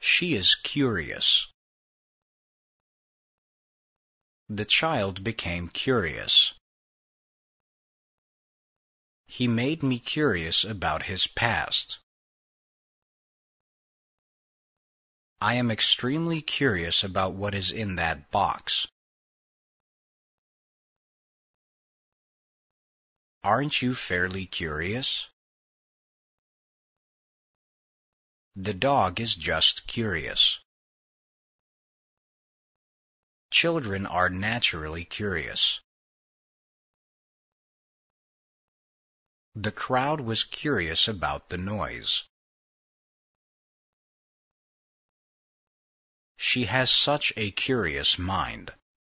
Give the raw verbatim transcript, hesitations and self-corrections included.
She is curious. The child became curious. He made me curious about his past. I am extremely curious about what is in that box. Aren't you fairly curious? The dog is just curious. Children are naturally curious. The crowd was curious about the noise. She has such a curious mind.